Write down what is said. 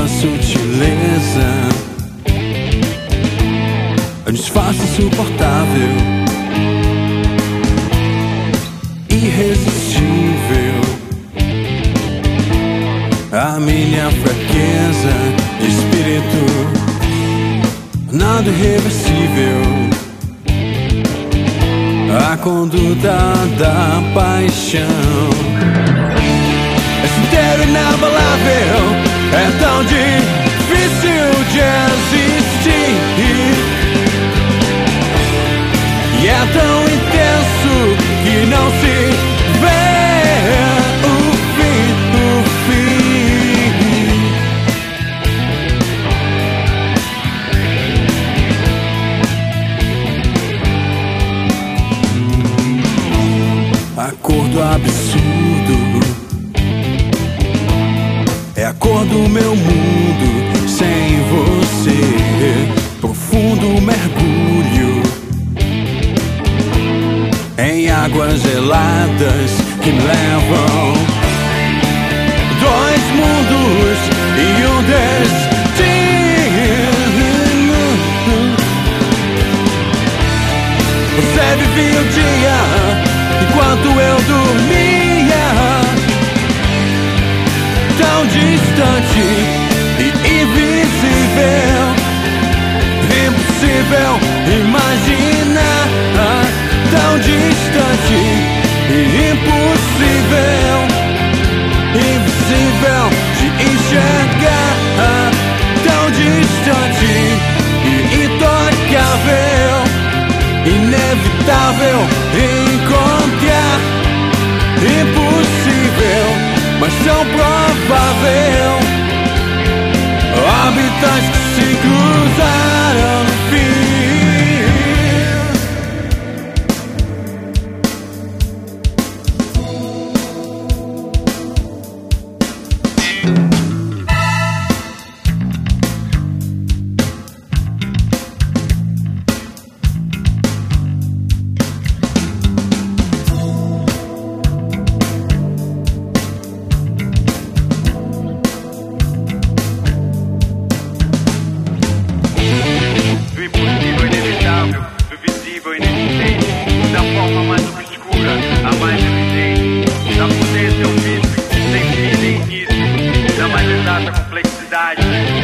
sutileza, um disfarce insuportável, irresistível. A minha fraqueza de espírito, nada irreversível. A conduta da paixão, esse inteiro inabalável, é tão difícil de existir, e é tão intenso que não se vê o fim, o fim. A cor do absurdo é a cor do meu mundo sem você. Profundo mergulho em águas geladas que me levam dois mundos e um destino. Você vivia o dia enquanto eu dormia, tão distante e invisível, impossível imaginar. Tão distante e impossível, invisível de enxergar. Tão distante e intocável, inevitável encontrar. Impossível, mas tão provável. Habitats que se cruzaram no fim. Complexidade